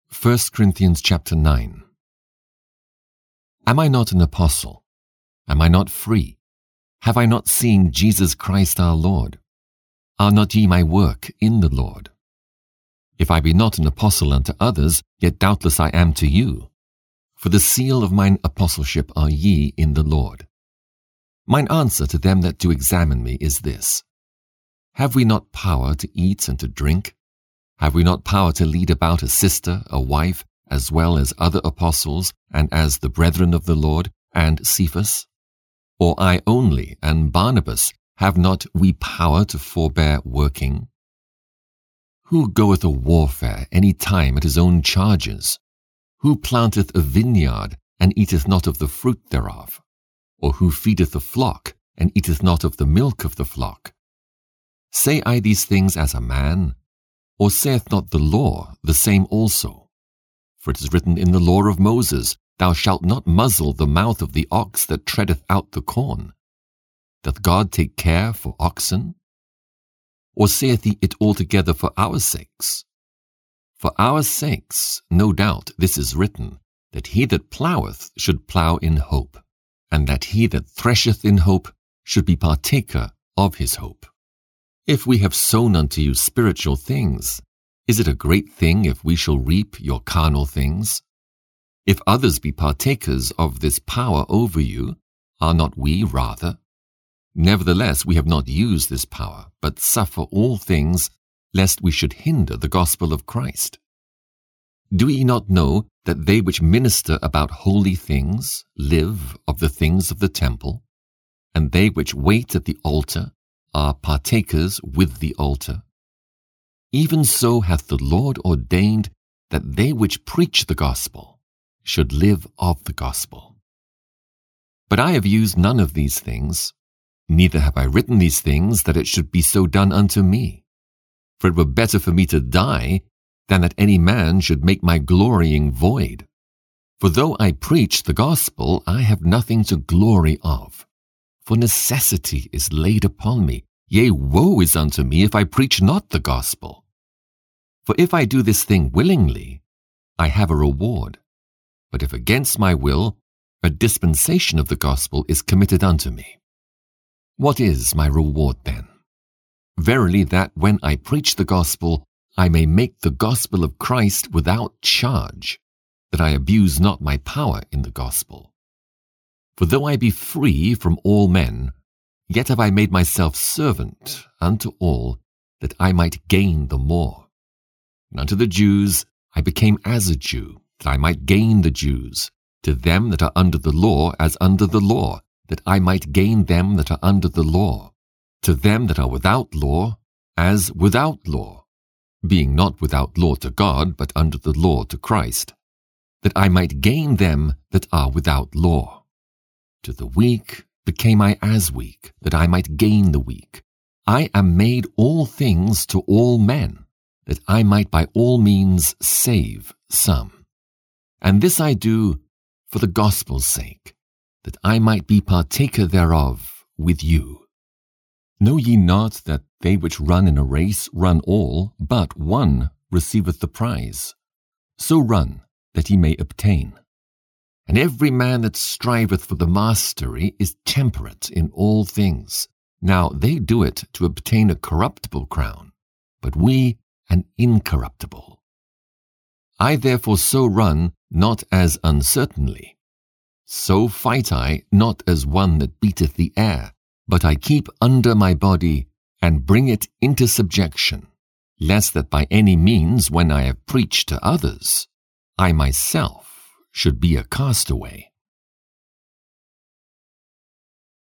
1 Corinthians chapter 9. Am I not an apostle? Am I not free? Have I not seen Jesus Christ our Lord? Are not ye my work in the Lord? If I be not an apostle unto others, yet doubtless I am to you. For the seal of mine apostleship are ye in the Lord. Mine answer to them that do examine me is this: Have we not power to eat and to drink? Have we not power to lead about a sister, a wife, as well as other apostles, and as the brethren of the Lord, and Cephas? Or I only, and Barnabas, have not we power to forbear working? Who goeth a warfare any time at his own charges? Who planteth a vineyard, and eateth not of the fruit thereof? Or who feedeth a flock, and eateth not of the milk of the flock? Say I these things as a man? Or saith not the law the same also? For it is written in the law of Moses, Thou shalt not muzzle the mouth of the ox that treadeth out the corn. Doth God take care for oxen? Or saith he it altogether for our sakes? For our sakes, no doubt this is written, that he that ploweth should plow in hope, and that he that thresheth in hope should be partaker of his hope. If we have sown unto you spiritual things, is it a great thing if we shall reap your carnal things? If others be partakers of this power over you, are not we rather? Nevertheless, we have not used this power, but suffer all things, lest we should hinder the gospel of Christ. Do ye not know that they which minister about holy things live of the things of the temple, and they which wait at the altar are partakers with the altar? Even so hath the Lord ordained that they which preach the gospel should live of the gospel. But I have used none of these things, neither have I written these things that it should be so done unto me. For it were better for me to die than that any man should make my glorying void. For though I preach the gospel, I have nothing to glory of. For necessity is laid upon me, yea, woe is unto me if I preach not the gospel. For if I do this thing willingly, I have a reward. But if against my will, a dispensation of the gospel is committed unto me. What is my reward then? Verily that when I preach the gospel, I may make the gospel of Christ without charge, that I abuse not my power in the gospel. For though I be free from all men, yet have I made myself servant unto all, that I might gain the more. And unto the Jews I became as a Jew, that I might gain the Jews, to them that are under the law as under the law, that I might gain them that are under the law, to them that are without law as without law, being not without law to God, but under the law to Christ, that I might gain them that are without law. To the weak became I as weak, that I might gain the weak. I am made all things to all men, that I might by all means save some. And this I do for the gospel's sake, that I might be partaker thereof with you. Know ye not that they which run in a race run all, but one receiveth the prize? So run, that ye may obtain. And every man that striveth for the mastery is temperate in all things. Now they do it to obtain a corruptible crown, but we an incorruptible. I therefore so run, not as uncertainly. So fight I, not as one that beateth the air, but I keep under my body, and bring it into subjection, lest that by any means, when I have preached to others, I myself should be a castaway.